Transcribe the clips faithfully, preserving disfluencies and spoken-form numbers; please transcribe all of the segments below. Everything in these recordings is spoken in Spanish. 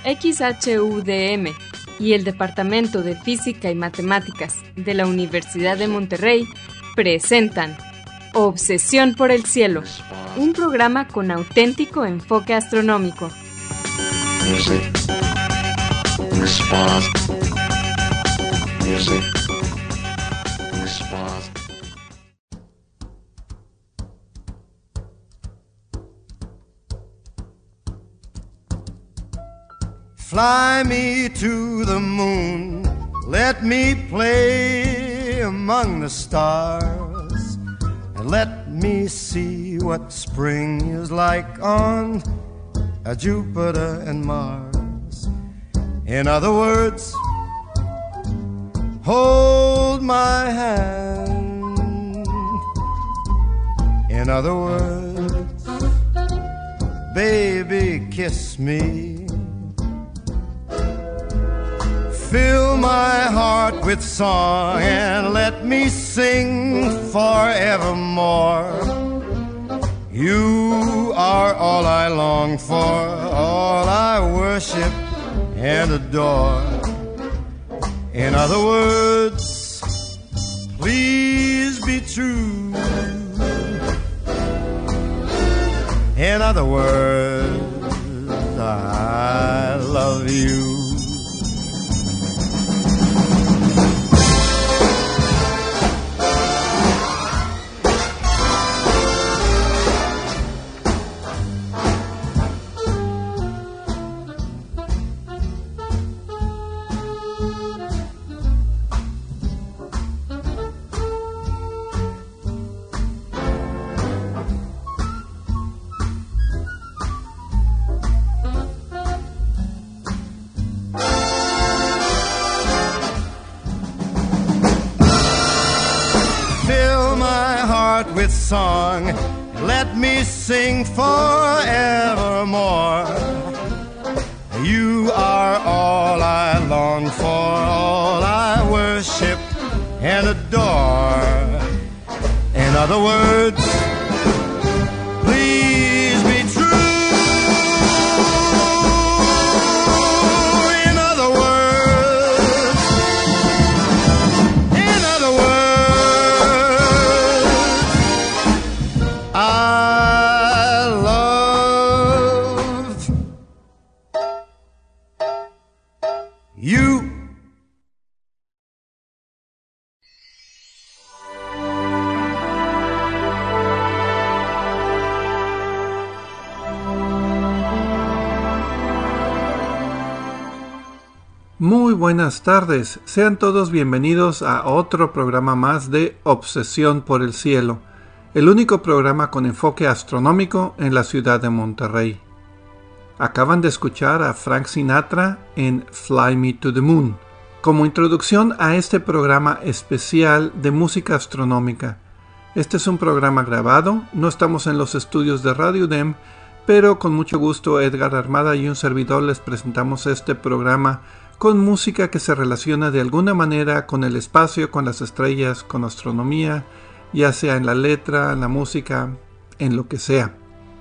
X H U D M y el Departamento de Física y Matemáticas de la Universidad de Monterrey presentan Obsesión por el Cielo, un programa con auténtico enfoque astronómico. Music. Response. Music. Response. Fly me to the moon, let me play among the stars, and let me see what spring is like on uh, Jupiter and Mars. In other words, hold my hand. In other words, baby, kiss me. Fill my heart with song and let me sing forevermore. You are all I long for, all I worship and adore. In other words, please be true. In other words, I love you. With song, let me sing forevermore. You are all I long for, all I worship and adore. In other words, please be true. In other words, in other words, I love you. Muy buenas tardes, sean todos bienvenidos a otro programa más de Obsesión por el Cielo, el único programa con enfoque astronómico en la ciudad de Monterrey. Acaban de escuchar a Frank Sinatra en Fly Me to the Moon, como introducción a este programa especial de música astronómica. Este es un programa grabado, no estamos en los estudios de Radio U D E M, pero con mucho gusto Edgar Armada y un servidor les presentamos este programa con música que se relaciona de alguna manera con el espacio, con las estrellas, con astronomía, ya sea en la letra, en la música, en lo que sea.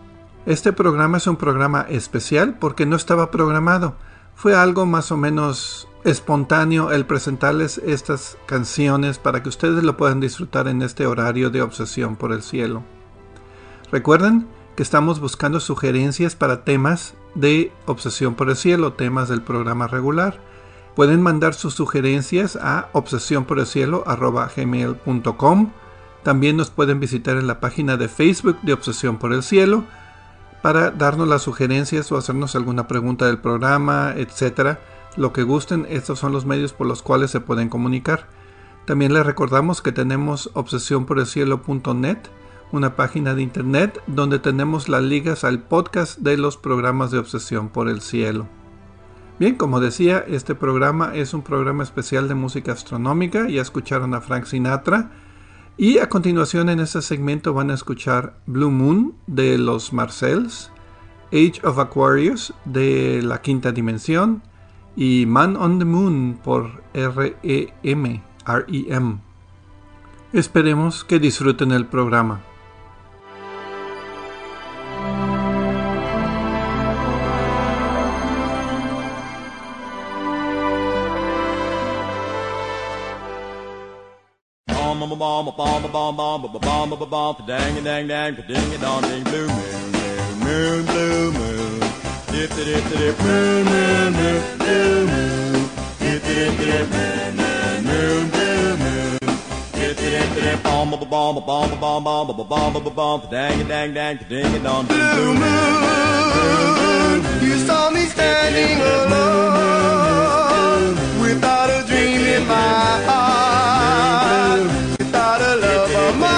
Este programa es un programa especial porque no estaba programado. Fue algo más o menos espontáneo el presentarles estas canciones para que ustedes lo puedan disfrutar en este horario de Obsesión por el Cielo. Recuerden que estamos buscando sugerencias para temas de Obsesión por el Cielo, temas del programa regular. Pueden mandar sus sugerencias a obsesión por el cielo arroba gmail punto com. También nos pueden visitar en la página de Facebook de Obsesión por el Cielo para darnos las sugerencias o hacernos alguna pregunta del programa, etcétera. Lo que gusten, estos son los medios por los cuales se pueden comunicar. También les recordamos que tenemos obsesión por el cielo punto net, una página de internet donde tenemos las ligas al podcast de los programas de Obsesión por el Cielo. Bien, como decía, este programa es un programa especial de música astronómica. Ya escucharon a Frank Sinatra. Y a continuación en este segmento van a escuchar Blue Moon de los Marcells, Age of Aquarius de La Quinta Dimensión y Man on the Moon por R E M, R E M. Esperemos que disfruten el programa. bomb bomb bomb bomb bomb bomb bomb bomb dang dang dang ding dong ding blue moon moon blue moon dip dip dip moon moon moon blue moon dip dip dip moon moon blue moon dip dip dip bomb bomb bomb bomb bomb bomb bomb bomb dang dang dang ding dong ding blue moon. You saw me standing alone without a dream in my heart, without a love of my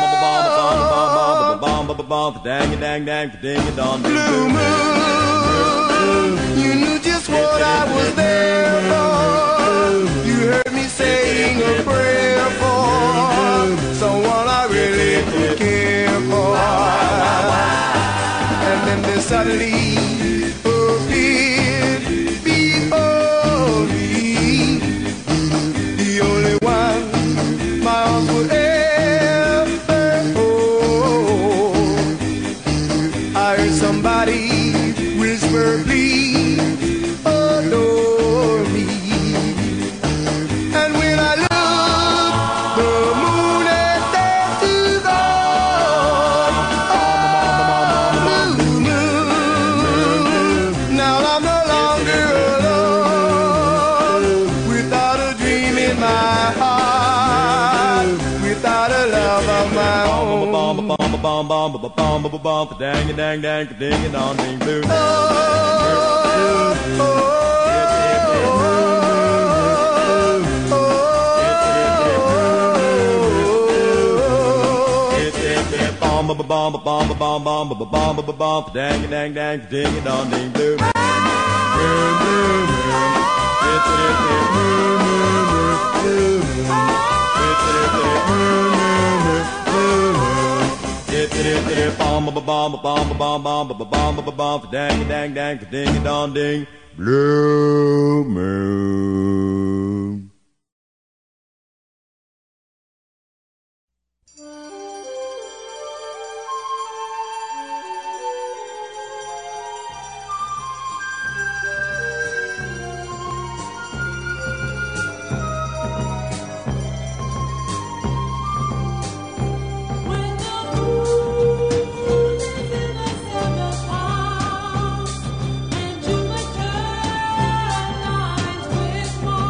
own. Dang dang dang ding dong blue moon. You knew just what I was there for. You heard me saying a prayer for someone I really could care for. And then they suddenly appeared before me, the only one my arms would ever hold. I heard somebody whisper, please adore me. And when I looked, the moon had danced to gone. Oh, blue moon. Now I'm no longer alone, without a dream in my heart, without a love of my own. bomb bomb bomb bomb bomb bomb bomb dang dang dang ding dong ding blue Oh, oh, bomb bomb bomb bomb bomb bomb bomb bomb dang dang dang ding dong ding blue moon blue moon dip dip dip moon moon blue moon dip dip dip moon moon blue moon dip dip dip bomb bomb bomb bomb bomb bomb bomb dang dang dang ding dong ding blue moon. And Jupiter aligns with Mars.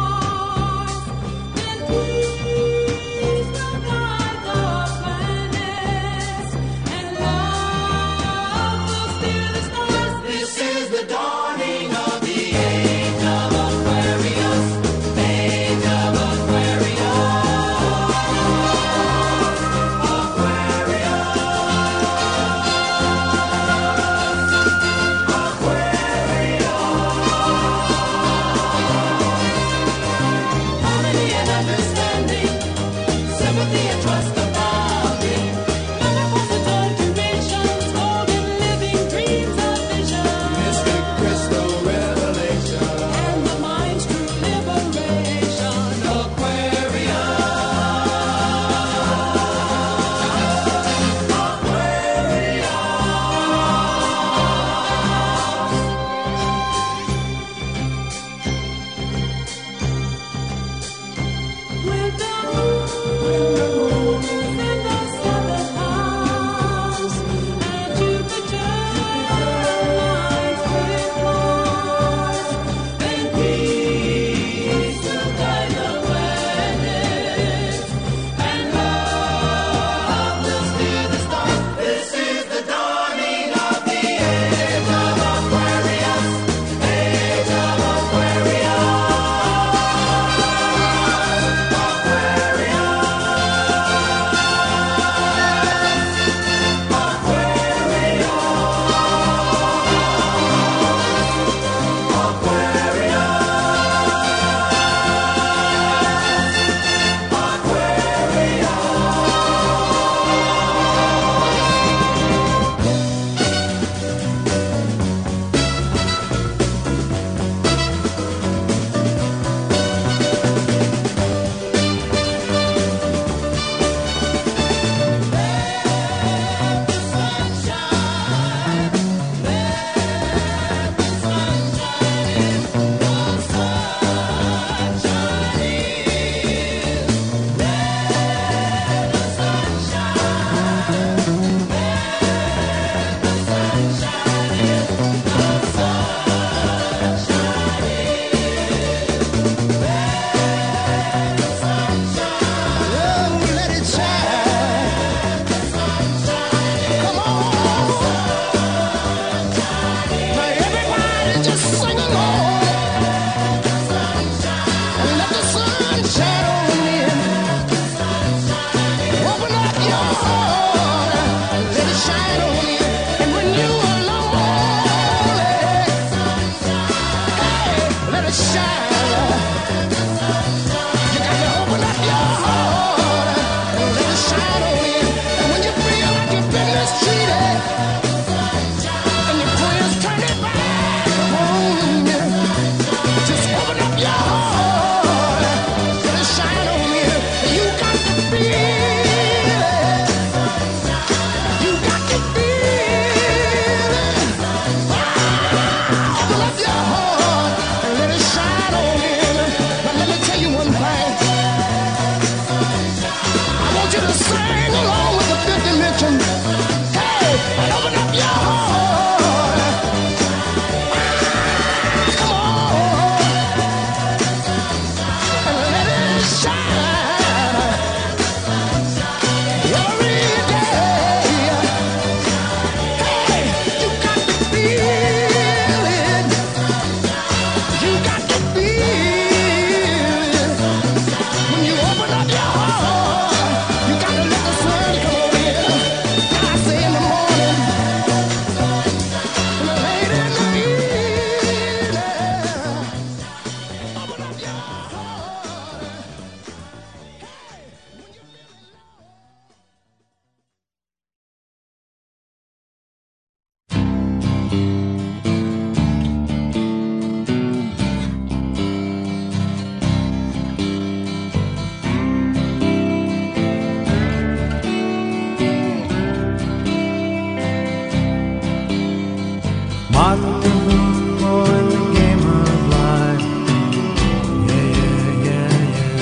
Martin Hoover in the game of life. Yeah, yeah,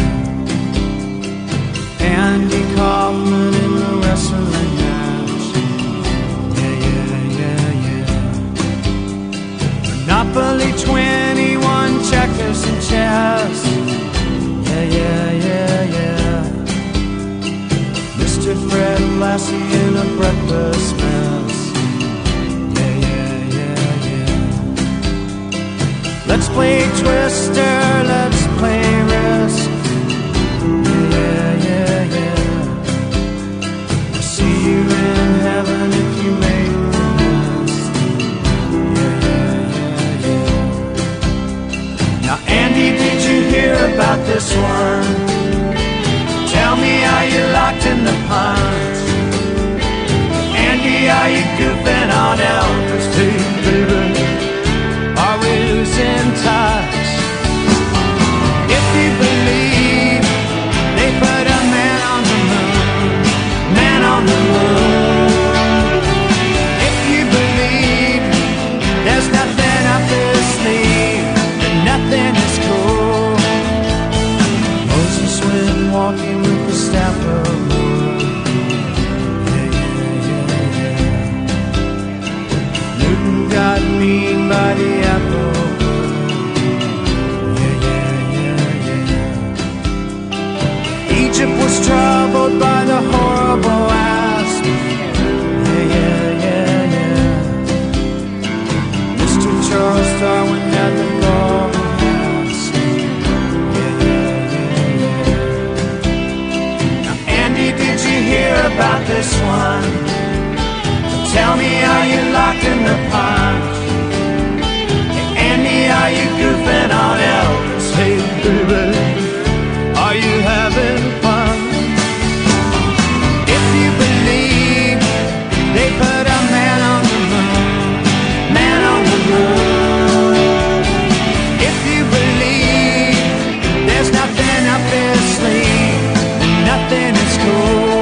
yeah, yeah. Andy Kaufman in the wrestling match. Yeah, yeah, yeah, yeah. Monopoly twenty-one, checkers and chess. Yeah, yeah, yeah, yeah. Mister Fred Lassie in a breakfast mess. Yeah, yeah, yeah, yeah. Let's play Twister, let's play Risk. Yeah, yeah, yeah. I'll see you in heaven if you make the list. Yeah, yeah, yeah, yeah. Now, Andy, did you hear about this one? Tell me, are you locked in the pond? Andy, are you goofing on Elvis? Hey, baby, are we losing touch? If you believe they put a man on the moon, man on the moon. If you believe there's nothing up his sleeve, and nothing is cool. Moses went walking with the staff of wood. Yeah, yeah, yeah, yeah. Newton got mean by the apple wood. Yeah, yeah, yeah, yeah. Egypt was troubled by the horrible asp. Yeah, yeah, yeah, yeah. Mister Charles Darwin had the golden mask. Yeah, yeah, yeah, yeah. Andy, did you hear about this one? Tell me, are you locked in the pond? Hey, Andy, are you goofing on Elvis? Hey, baby, are you having fun? If you believe they put a man on the moon, man on the moon. If you believe there's nothing up his sleeve, and nothing is cool.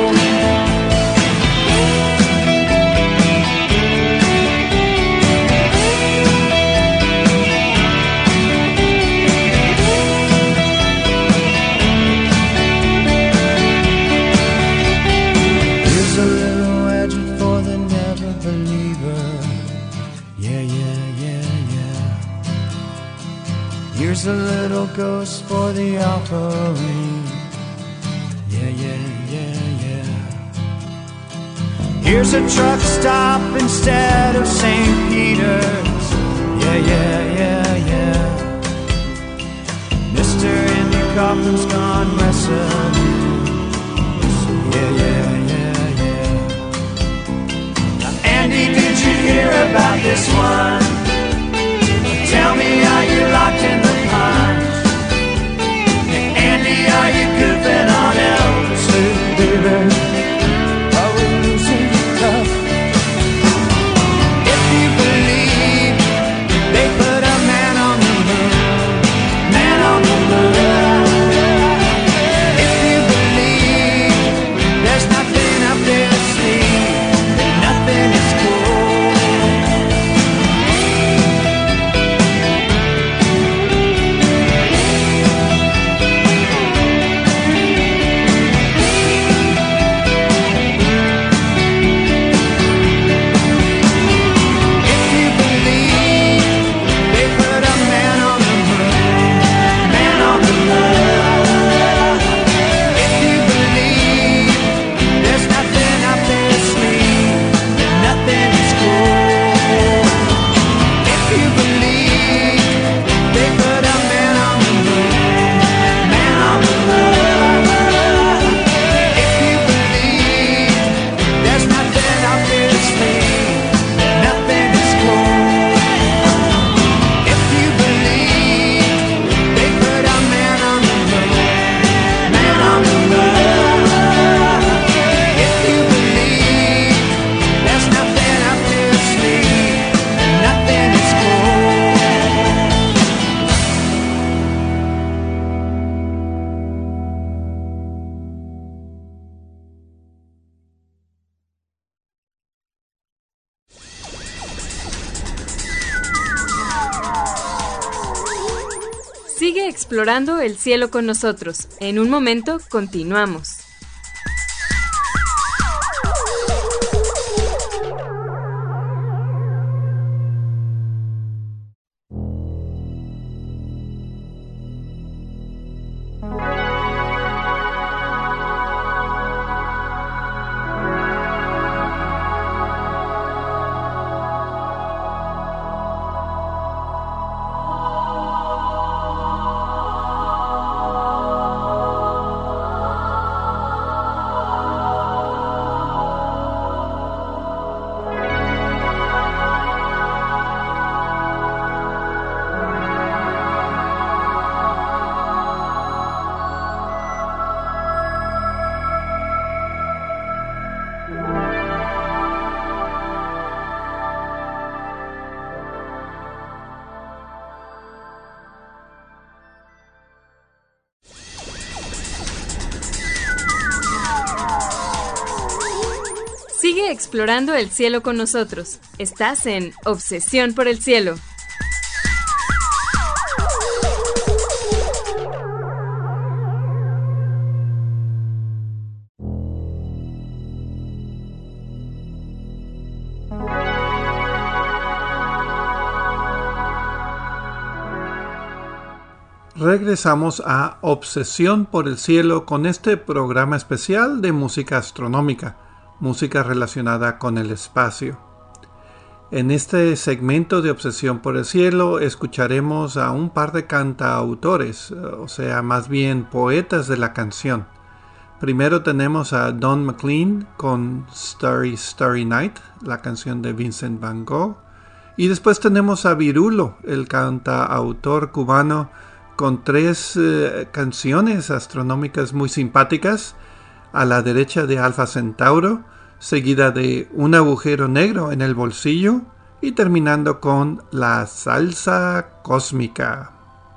Here's a little edge for the never believer. Yeah, yeah, yeah, yeah. Here's a little ghost for the offering. Yeah, yeah, yeah, yeah. Here's a truck stop instead of Saint Peter's. Yeah, yeah, yeah, yeah. Mister Andy Kaufman's gone wrestling. Yeah, yeah, yeah, yeah. Now, Andy, did you hear about this one? Tell me, are you locked in the pond? Hey, Andy, are you goofing on Elvis? Hey, baby, are we losing touch? If you believe they put a man on the moon, man on the moon. If you believe there's nothing up their sleeve, then nothing is cool. Sigue explorando el cielo con nosotros. En un momento continuamos. Sigue explorando el cielo con nosotros. Estás en Obsesión por el Cielo. Regresamos a Obsesión por el Cielo con este programa especial de música astronómica, música relacionada con el espacio. En este segmento de Obsesión por el Cielo escucharemos a un par de cantautores, o sea, más bien poetas de la canción. Primero tenemos a Don McLean con Starry Starry Night, la canción de Vincent van Gogh. Y después tenemos a Virulo, el cantautor cubano, con tres eh, canciones astronómicas muy simpáticas. A la derecha de Alfa Centauro, seguida de Un agujero negro en el bolsillo y terminando con La salsa cósmica.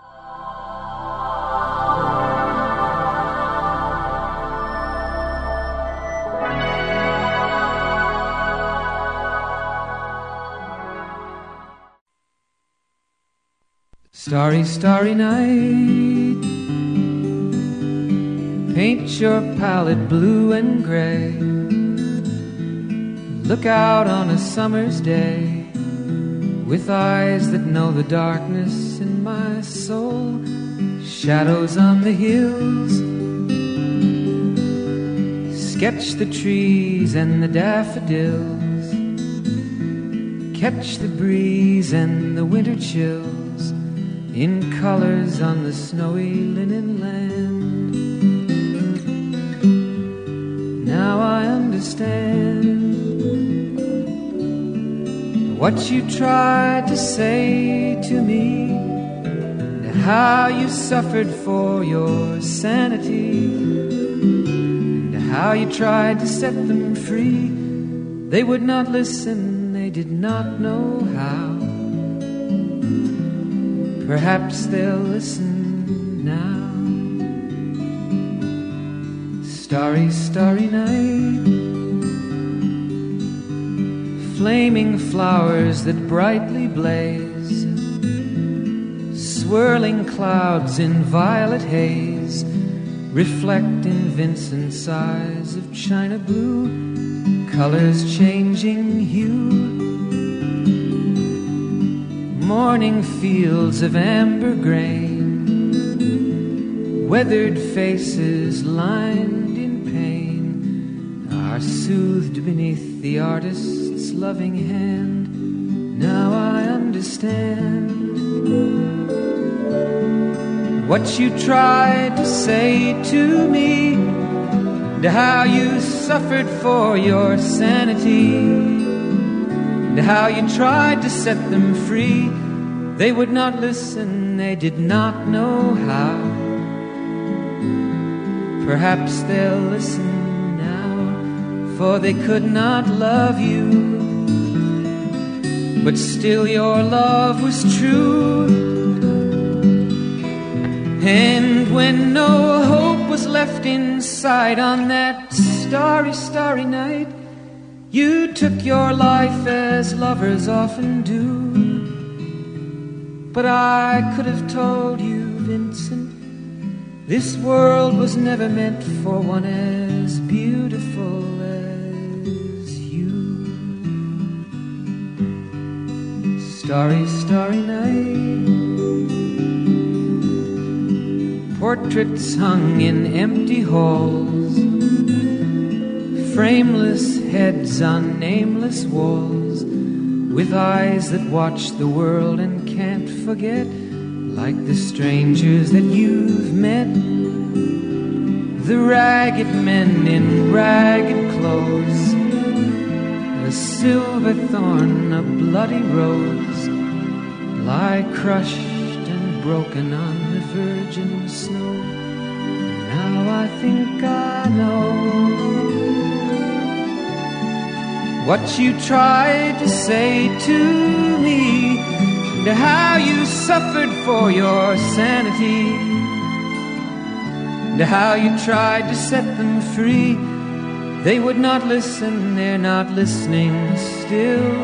Starry, starry night, paint your palette blue and gray. Look out on a summer's day with eyes that know the darkness in my soul. Shadows on the hills, sketch the trees and the daffodils, catch the breeze and the winter chills in colors on the snowy linen land. Now I understand what you tried to say to me, and how you suffered for your sanity, and how you tried to set them free. They would not listen, they did not know how. Perhaps they'll listen now. Starry, starry night, flaming flowers that brightly blaze, swirling clouds in violet haze, reflect in Vincent's eyes of china blue, colors changing hue. Morning fields of amber grain, weathered faces lined in pain, are soothed beneath the artist's loving hand. Now I understand what you tried to say to me, and how you suffered for your sanity, and how you tried to set them free. They would not listen, they did not know how. Perhaps they'll listen now, for they could not love you, but still your love was true. And when no hope was left inside on that starry, starry night, you took your life as lovers often do. But I could have told you Vincent, this world was never meant for one as beautiful as you. Starry, starry night, portraits hung in empty halls, frameless heads on nameless walls, with eyes that watch the world and can't forget, like the strangers that you've met, the ragged men in ragged clothes, a silver thorn, a bloody rose, lie crushed and broken on the virgin snow. Now I think I know what you tried to say to me, and how you suffered for your sanity, and how you tried to set them free. They would not listen, they're not listening still.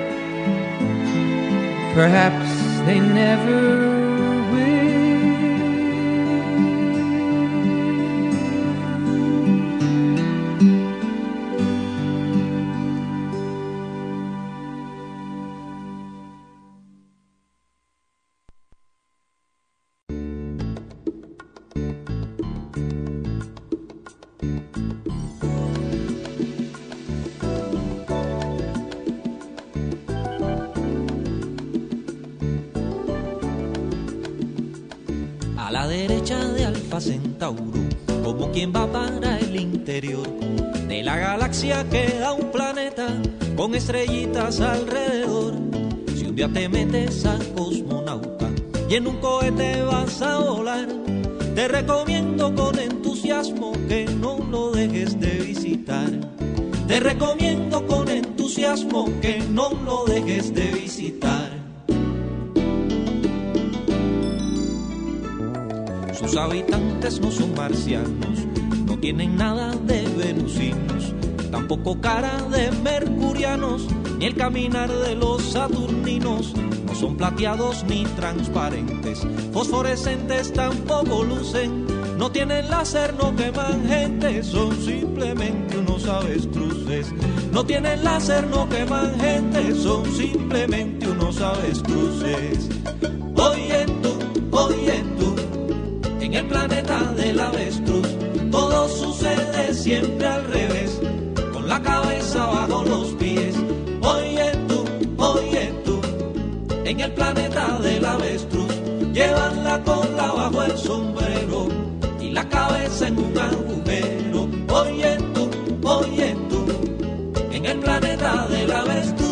Perhaps they never a la derecha de Alfa Centauro, como quien va para el interior de la galaxia, queda un planeta con estrellitas alrededor. Si un día te metes a cosmonauta y en un cohete vas a volar, te recomiendo con entusiasmo que no lo dejes de visitar. Te recomiendo con entusiasmo que no lo dejes de visitar. Sus habitantes no son marcianos, no tienen nada de venusinos, tampoco cara de mercurianos, ni el caminar de los saturninos. No son plateados ni transparentes, fosforescentes tampoco lucen, no tienen láser, no queman gente, son simplemente unos avestruces. No tienen láser, no queman gente, son simplemente unos avestruces. Oye tú, oye tú, en el planeta del avestruz todo sucede siempre al revés, con la cabeza bajo los pies. Oye tú, oye tú, en el planeta del avestruz llevan la cola bajo el sombrero y la cabeza en un agujero. Oye tú, oye tú, en el planeta del avestruz.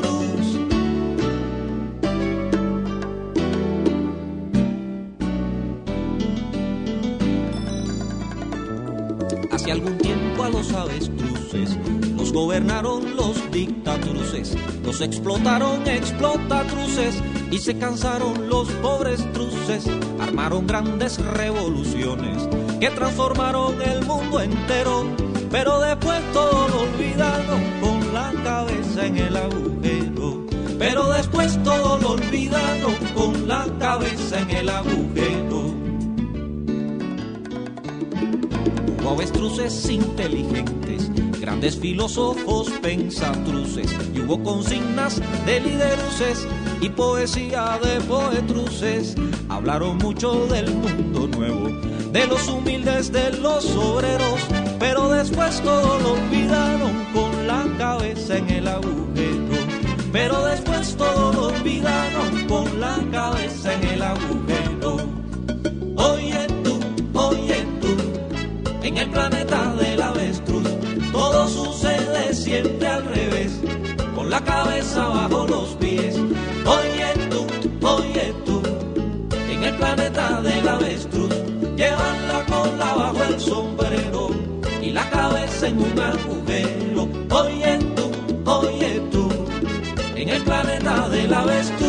Hace algún tiempo a los avestruces los gobernaron los dictatruces, los explotaron explotatruces y se cansaron los pobres truces. Armaron grandes revoluciones que transformaron el mundo entero, pero después todo lo olvidaron con la cabeza en el agujero. Pero después todo lo olvidaron con la cabeza en el agujero. Hubo avestruces inteligentes, grandes filósofos pensatruces, y hubo consignas de lideruces y poesía de poetruces. Hablaron mucho del mundo nuevo, de los humildes, de los obreros, pero después todo lo olvidaron con la cabeza en el agujero. Pero después todo lo olvidaron con la cabeza en el agujero. Oye tú, oye tú, en el planeta del avestruz todo sucede siempre al revés, con la cabeza bajo los pies. Oye tú, oye tú, en el planeta del avestruz llevan la cola bajo el sombrero y la cabeza en un agujero. Oye tú, oye tú, en el planeta del avestruz.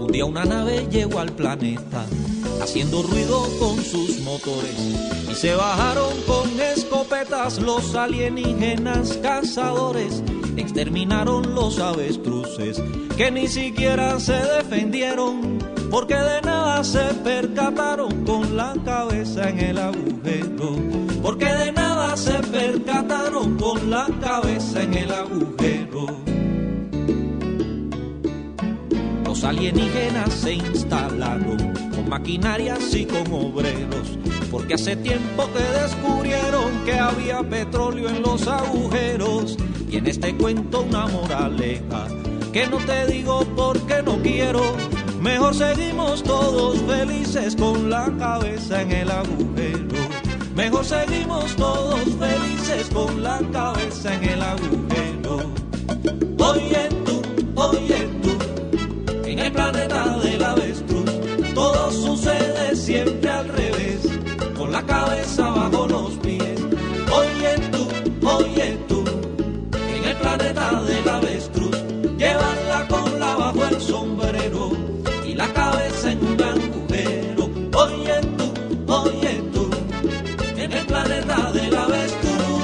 Un día una nave llegó al planeta, haciendo ruido con sus motores, y se bajaron con escopetas los alienígenas cazadores. Exterminaron los avestruces, que ni siquiera se defendieron, porque de nada se percataron con la cabeza en el agujero. Porque de nada se percataron con la cabeza en el agujero. Los alienígenas se instalaron con maquinarias y con obreros, porque hace tiempo que descubrieron que había petróleo en los agujeros. Y en este cuento una moraleja, que no te digo porque no quiero. Mejor seguimos todos felices con la cabeza en el agujero. Mejor seguimos todos felices con la cabeza en el agujero. Oye tú, oye tú, en el planeta del avestruz todo sucede siempre al revés, con la cabeza bajo los pies. Oye tú, oye tú, en el planeta del avestruz llevan la cola bajo el sombrero y la cabeza en un agujero. Oye tú, oye tú, en el planeta del avestruz.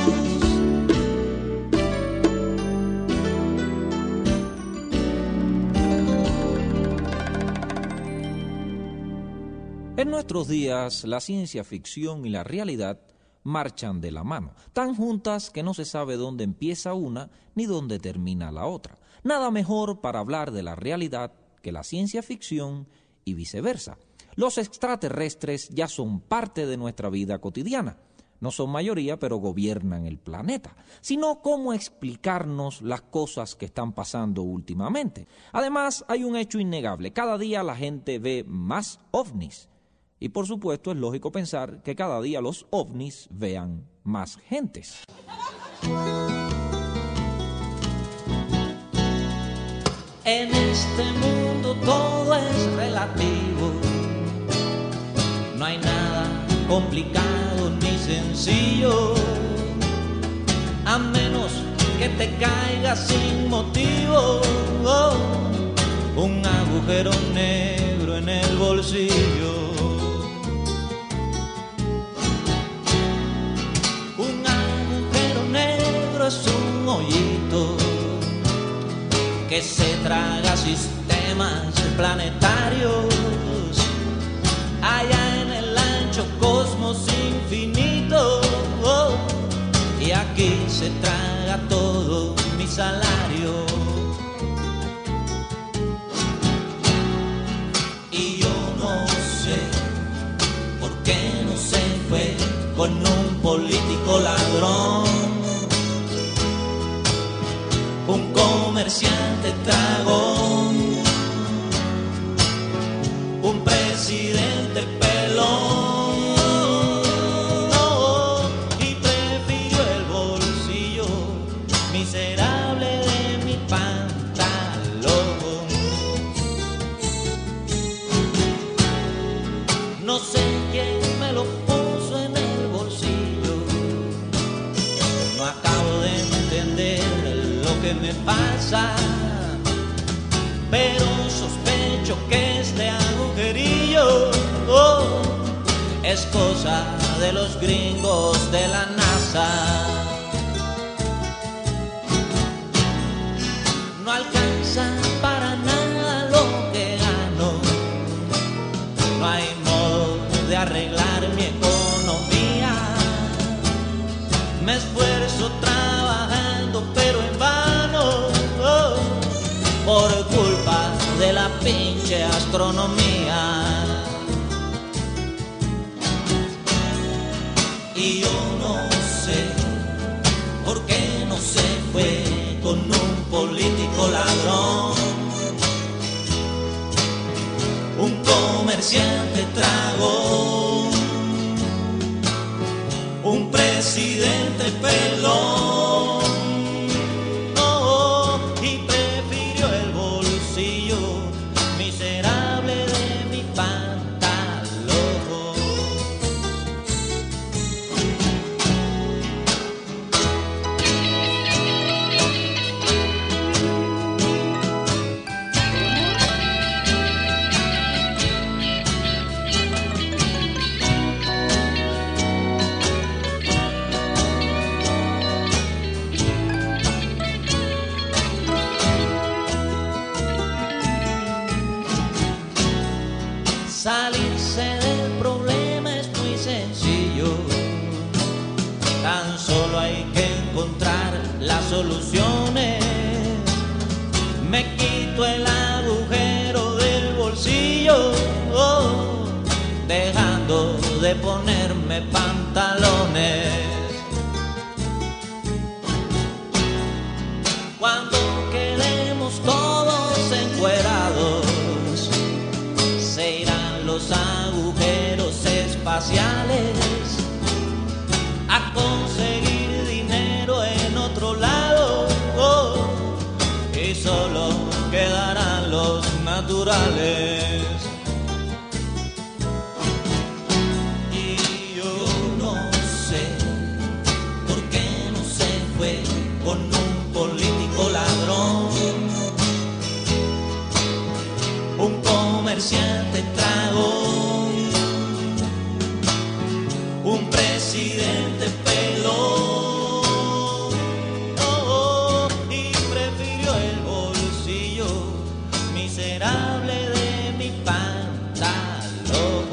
En nuestros días, la ciencia ficción y la realidad marchan de la mano, tan juntas que no se sabe dónde empieza una ni dónde termina la otra. Nada mejor para hablar de la realidad que la ciencia ficción y viceversa. Los extraterrestres ya son parte de nuestra vida cotidiana. No son mayoría, pero gobiernan el planeta. Sino cómo explicarnos las cosas que están pasando últimamente. Además, hay un hecho innegable. Cada día la gente ve más ovnis. Y por supuesto es lógico pensar que cada día los ovnis vean más gentes. En este mundo todo es relativo. No hay nada complicado ni sencillo, a menos que te caigas sin motivo. Oh, un agujero negro en el bolsillo. Un agujero negro es un hoyito que se traga sistemas planetarios. Allá en el ancho cosmos infinito, oh, y aquí se traga todo mi salario. Y yo no sé por qué no se fue con un político ladrón, un comerciante tragón, un presidente pelón, oh, y prefirió el bolsillo miserable de mi pantalón. No sé quién me lo puso en el bolsillo, no acabo de entender lo que me pasa, pero sospecho que este agujerillo, oh, es cosa de los gringos de la NASA. No alcanza para nada lo que gano, no hay modo de arreglar mi economía. Me esfuerzo trabajando pero en vano, oh, por culpa de la pinche astronomía. Y yo no sé por qué no se fue con un político ladrón, un comerciante tragón, un presidente pelón, oh, y prefirió el bolsillo miserable de mi pantalón. soluciones. Me quito el agujero del bolsillo, oh, dejando de ponerme pantalones. Cuando quedemos todos encuerados, se irán los agujeros espaciales a conseguir dinero en otro lado, oh, y solo quedarán los naturales. Y yo no sé por qué no se fue con un político ladrón, un comerciante tragón, un presidente pelón, oh, y prefirió el bolsillo miserable de mi pantalón.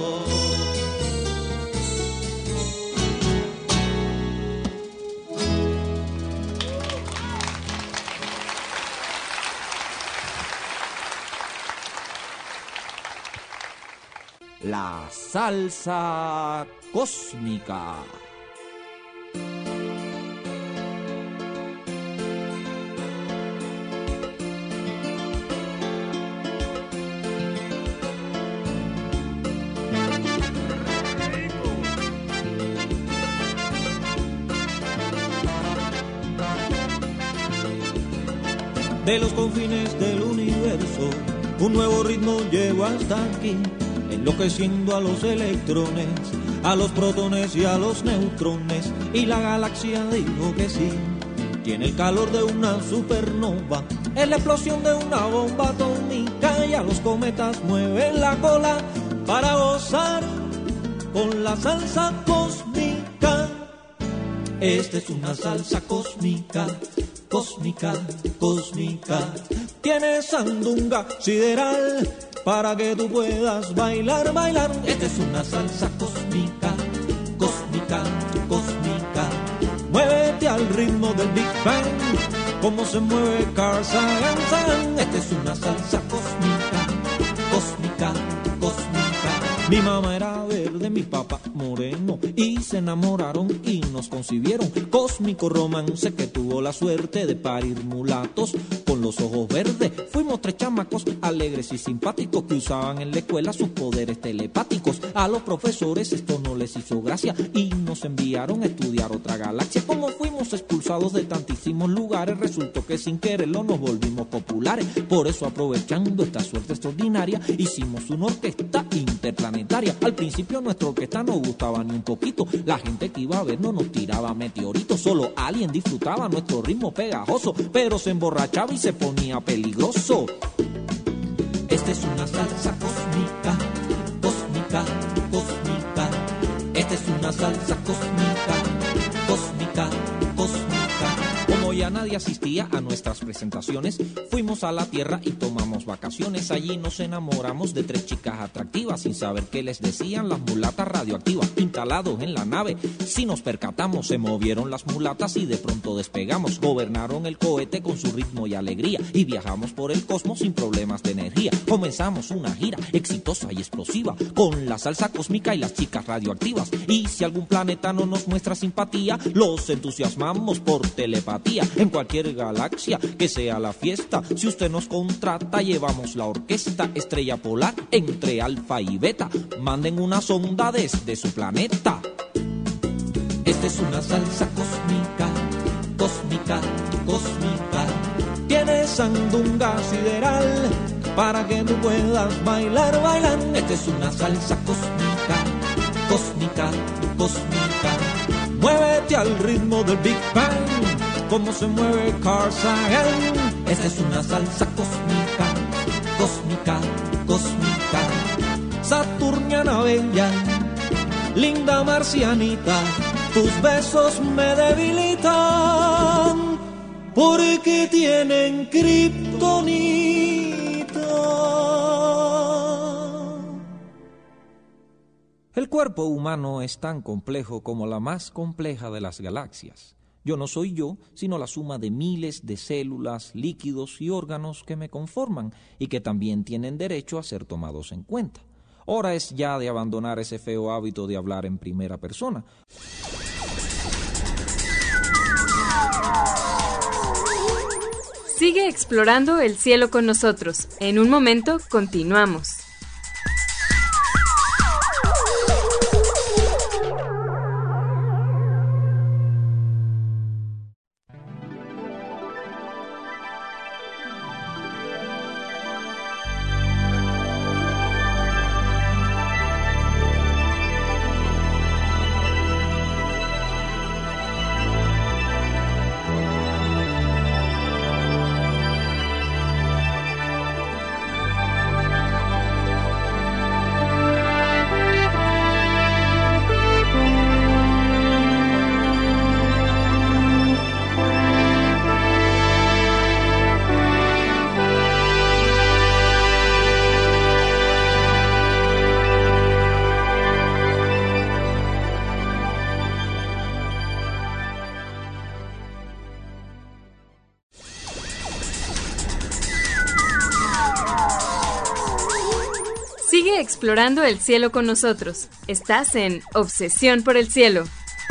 La salsa cósmica. De los confines del universo, un nuevo ritmo llegó hasta aquí, enloqueciendo a los electrones, a los protones y a los neutrones, y la galaxia dijo que sí. Tiene el calor de una supernova, es la explosión de una bomba atómica, y a los cometas mueven la cola para gozar con la salsa cósmica. Esta es una salsa cósmica, cósmica, cósmica. Tiene sandunga sideral para que tú puedas bailar, bailar. Esta es una salsa cósmica, cósmica, cósmica. Muévete al ritmo del Big Bang, como se mueve Carl Sagan. Esta es una salsa cósmica, cósmica, cósmica. Mi mamá era verde, mi papá moreno, y se enamoraron y nos concibieron. Cósmico romance que tuvo la suerte de parir mulatos con los ojos verdes. Fuimos tres chamacos alegres y simpáticos que usaban en la escuela sus poderes telepáticos. A los profesores esto no les hizo gracia y nos enviaron a estudiar otra galaxia. Como fuimos expulsados de tantísimos lugares, resultó que sin quererlo nos volvimos populares. Por eso, aprovechando esta suerte extraordinaria, hicimos una orquesta interplanetaria. Al principio nuestra orquesta no gustaba ni un poquito, la gente que iba a vernos nos tiraba meteoritos. Solo alguien disfrutaba nuestro ritmo pegajoso, pero se emborrachaba y se ponía peligroso. Esta es una salsa cósmica, cósmica, cósmica. Esta es una salsa cósmica, cósmica, cósmica. Como ya nadie asistía a nuestras presentaciones, fuimos a la Tierra y tomamos vacaciones. Allí nos enamoramos de tres chicas atractivas, sin saber qué les decían las mulatas radioactivas. Instalados en la nave, si nos percatamos, se movieron las mulatas y de pronto despegamos. Gobernaron el cohete con su ritmo y alegría, y viajamos por el cosmos sin problemas de energía. Comenzamos una gira exitosa y explosiva con la salsa cósmica y las chicas radioactivas. Y si algún planeta no nos muestra simpatía, los entusiasmamos por telepatía. En cualquier galaxia que sea la fiesta, si usted nos contrata, llevamos la orquesta estrella polar entre alfa y beta. Manden una sonda desde su planeta. Esta es una salsa cósmica, cósmica, cósmica. Tiene sandunga sideral para que tú puedas bailar, bailar. Esta es una salsa cósmica, cósmica, cósmica. Muévete al ritmo del Big Bang, como se mueve Carl Sagan. Esta es una salsa cósmica, cósmica, cósmica. Saturniana bella, linda marcianita, tus besos me debilitan porque tienen kriptonita. El cuerpo humano es tan complejo como la más compleja de las galaxias. Yo no soy yo, sino la suma de miles de células, líquidos y órganos que me conforman y que también tienen derecho a ser tomados en cuenta. Hora es ya de abandonar ese feo hábito de hablar en primera persona. Sigue explorando el cielo con nosotros. En un momento, continuamos. Sigue explorando el cielo con nosotros. Estás en Obsesión por el Cielo.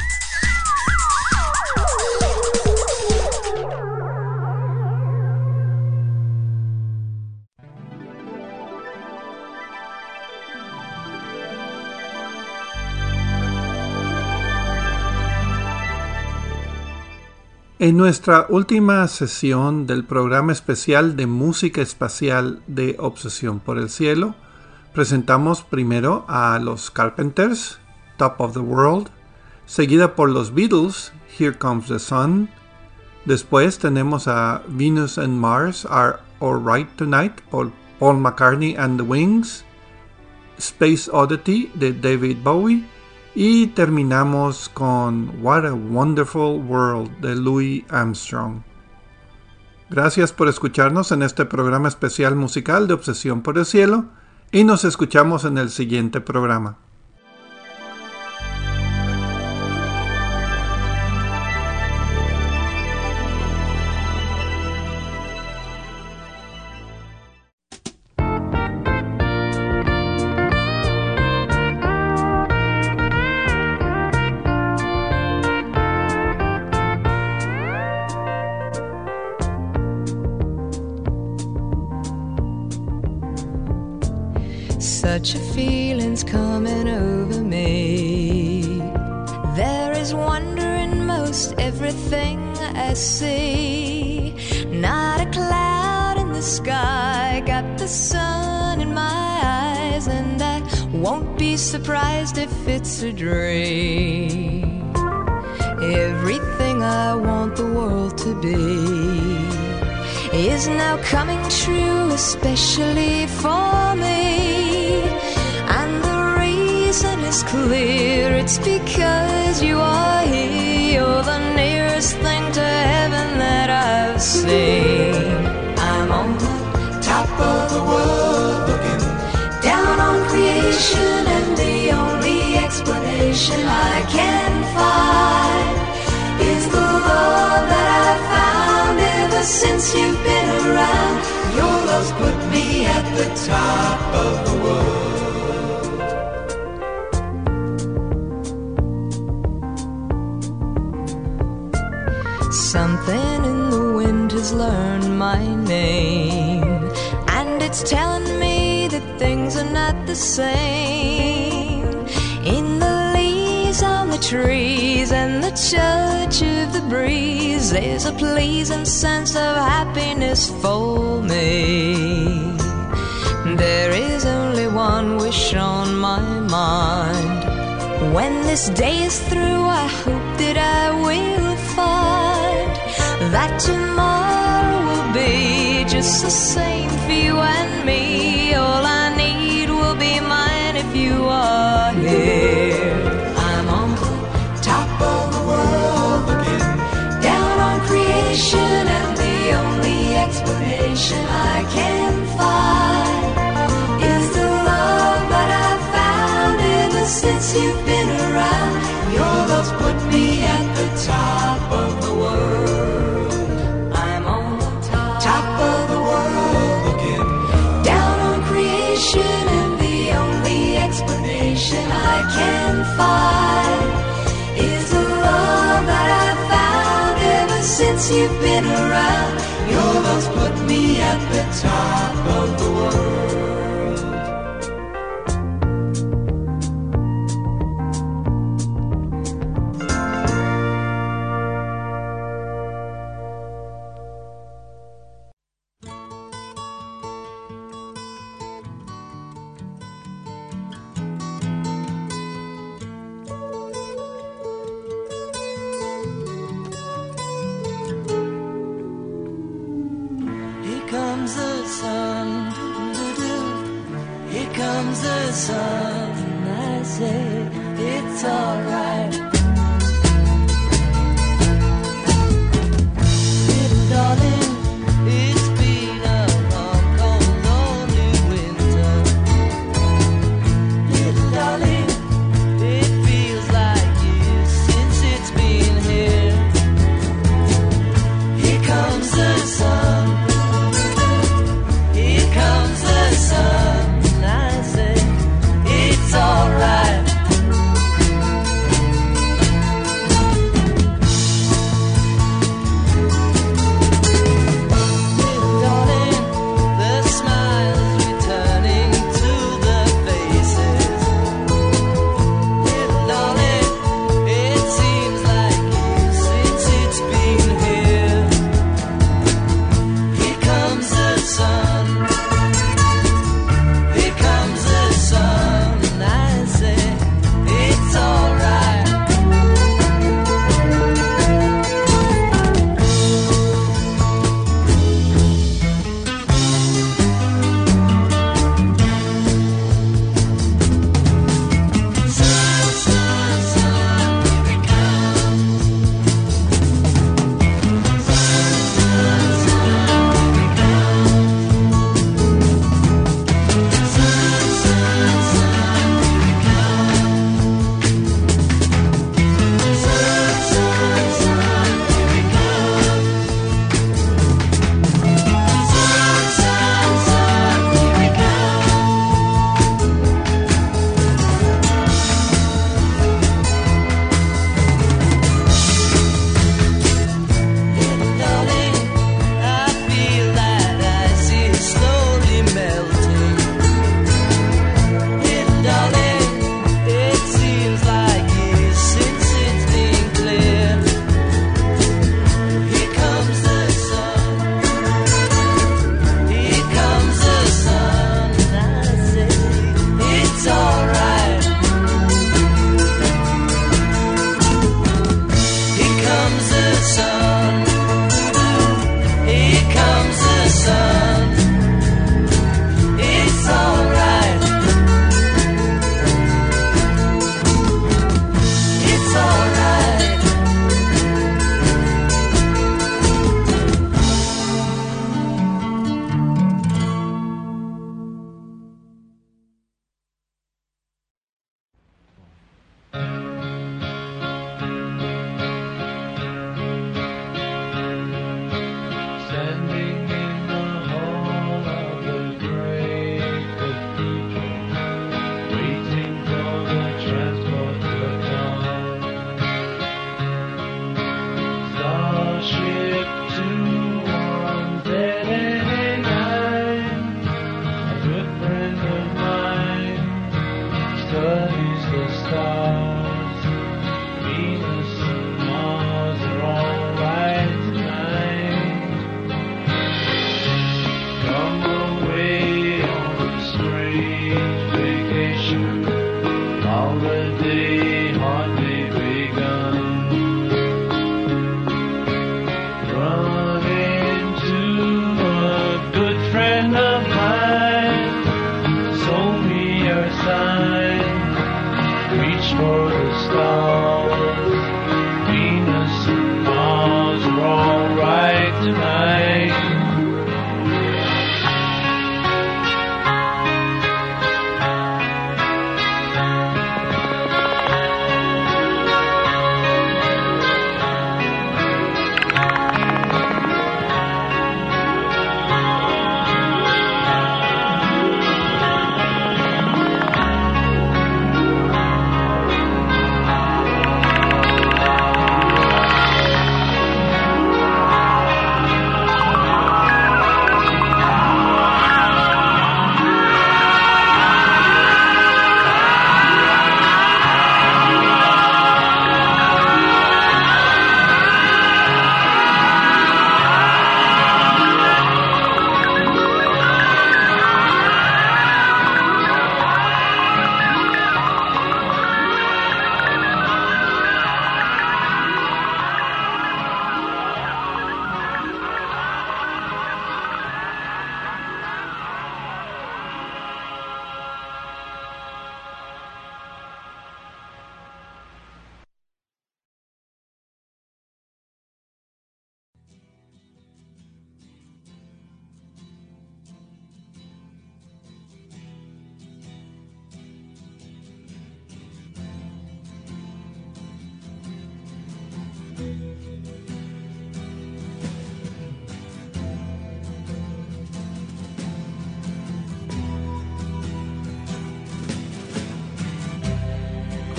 En nuestra última sesión del programa especial de música espacial de Obsesión por el Cielo, presentamos primero a los Carpenters, Top of the World, seguida por los Beatles, Here Comes the Sun. Después tenemos a Venus and Mars Are Alright Tonight por Paul McCartney and the Wings, Space Oddity de David Bowie y terminamos con What a Wonderful World de Louis Armstrong. Gracias por escucharnos en este programa especial musical de Obsesión por el Cielo y nos escuchamos en el siguiente programa. Such a feeling's coming over me. There is wonder in most everything I see. Not a cloud in the sky, got the sun in my eyes, and I won't be surprised if it's a dream. Everything I want the world to be is now coming true, especially for me. And the reason is clear, it's because you are here. You're the nearest thing to heaven that I've seen. I'm on the top of the world, looking down on creation, and the only explanation I can find is the love that I've found ever since you've been around. Your love's put me at the top of the world. Something in the wind has learned my name, and it's telling me that things are not the same. In the leaves on the trees and the touch of the breeze, there's a pleasing sense of happiness for me. There is only one wish on my mind. When this day is through, I hope that I will find that tomorrow will be just the same for you and me. All I need will be mine if you are here. I'm on the top of the world, looking down on creation, and the only explanation I can find is the love that I've found ever since you've been around. Your love's put me at the top of the you've been around. Your love's put me at the top of the world.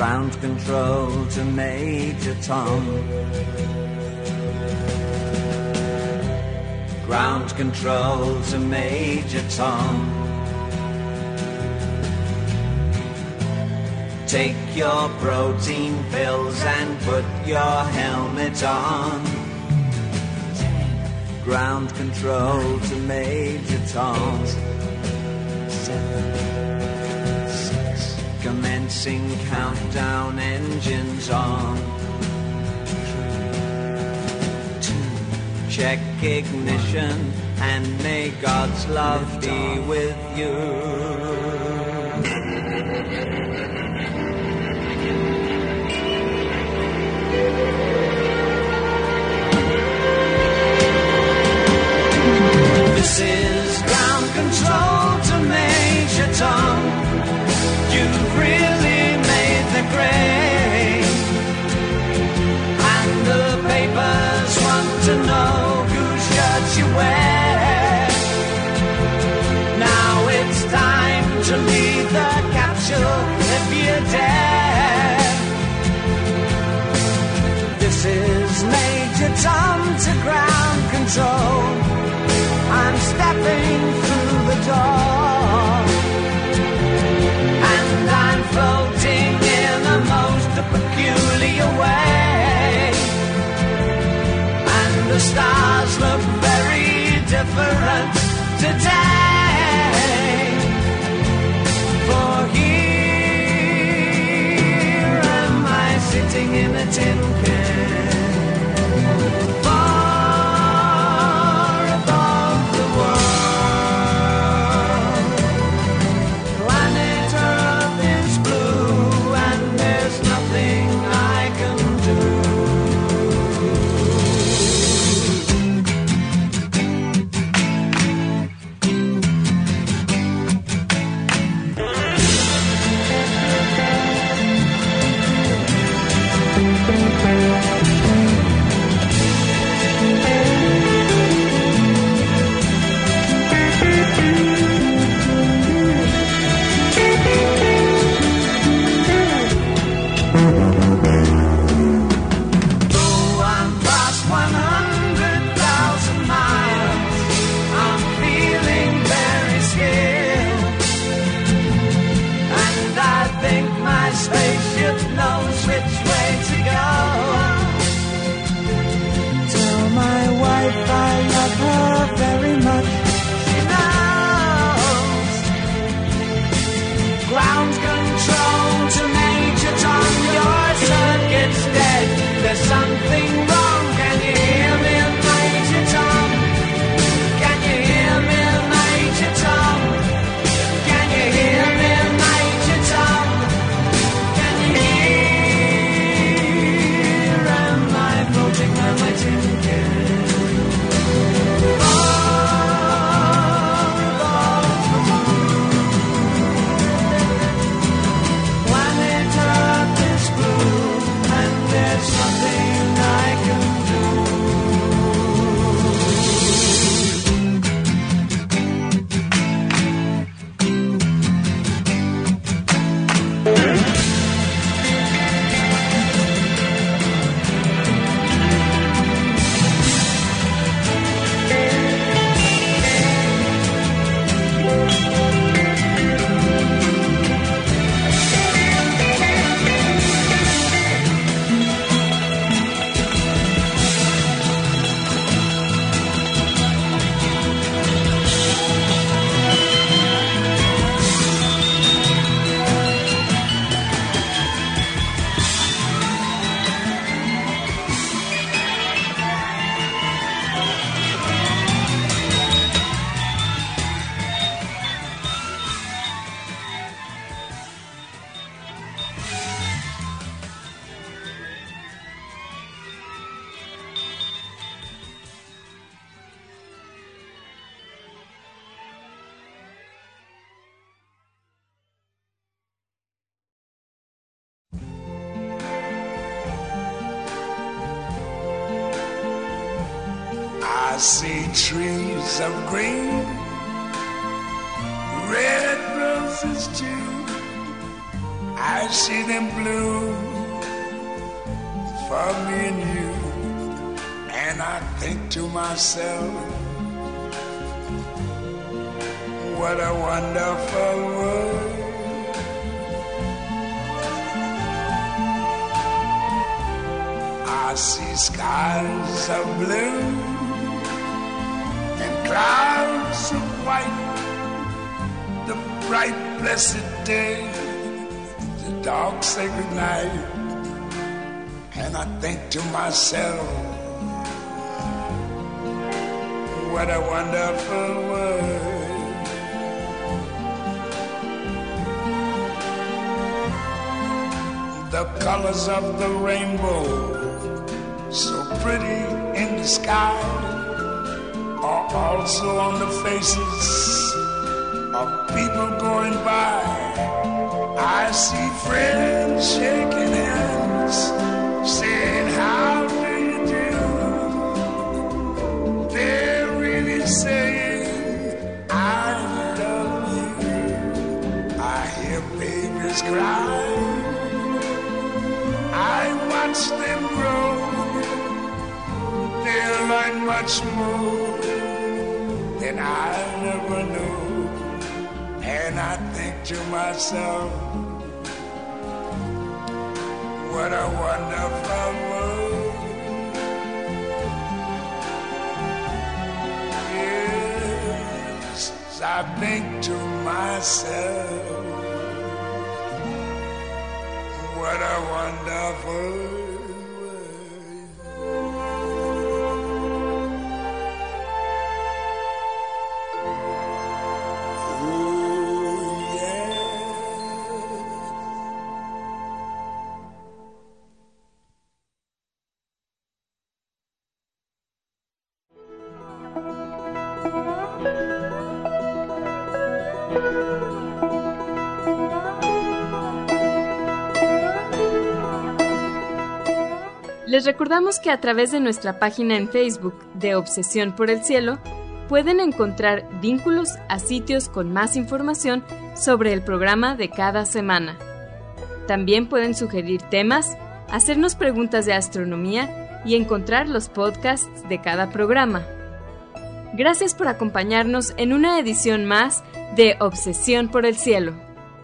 Ground control to Major Tom. Ground control to Major Tom. Take your protein pills and put your helmet on. Ground control to Major Tom. Seven, six. Commencing countdown, engines on. Three, two. Check ignition and may God's love be with you. This is ground control to Major Tom. You've really made the grade, and the papers want to know whose shirt you wear. Now it's time to leave the capsule if you dare. This is Major Tom to ground control. I'm stepping through the door, and I'm floating in a most peculiar way, and the stars look very different today. For here am I sitting in a tin can. Something wrong, can you hear me, Major Tom? Can you hear me, Major Tom? Can you hear me, Major Tom? Can you hear? Am I floating on my tin can? Far above the moon, planet Earth is blue, and there's something I can do. I see trees of green, red roses too. I I see them bloom for me and you, and I think to myself, what a wonderful world. I see skies of blue and clouds of white, the bright blessed day, the dark sacred night, and I think to myself, what a wonderful world. The colors of the rainbow, so pretty in the sky, are also on the faces of people going by. I see friends shaking hands, saying, how do you do? They're really saying, I love you. I hear babies cry, I watch them grow. They'll learn much more than I never knew. And I think to myself, what a wonderful world. Yes, I think to myself, what a wonderful world. Les recordamos que a través de nuestra página en Facebook de Obsesión por el Cielo pueden encontrar vínculos a sitios con más información sobre el programa de cada semana. También pueden sugerir temas, hacernos preguntas de astronomía y encontrar los podcasts de cada programa. Gracias por acompañarnos en una edición más de Obsesión por el Cielo.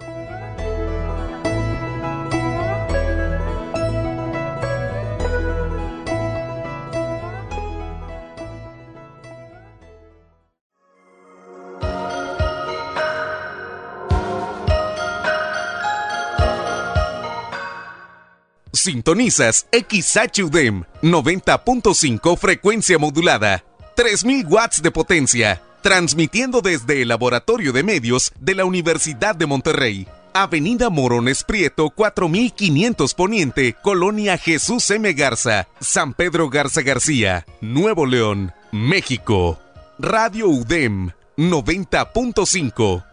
Sintonizas X H U D E M noventa punto cinco frecuencia modulada, tres mil watts de potencia, transmitiendo desde el Laboratorio de Medios de la Universidad de Monterrey. Avenida Morones Prieto cuatro mil quinientos Poniente, Colonia Jesús M. Garza, San Pedro Garza García, Nuevo León, México. Radio U D E M noventa punto cinco.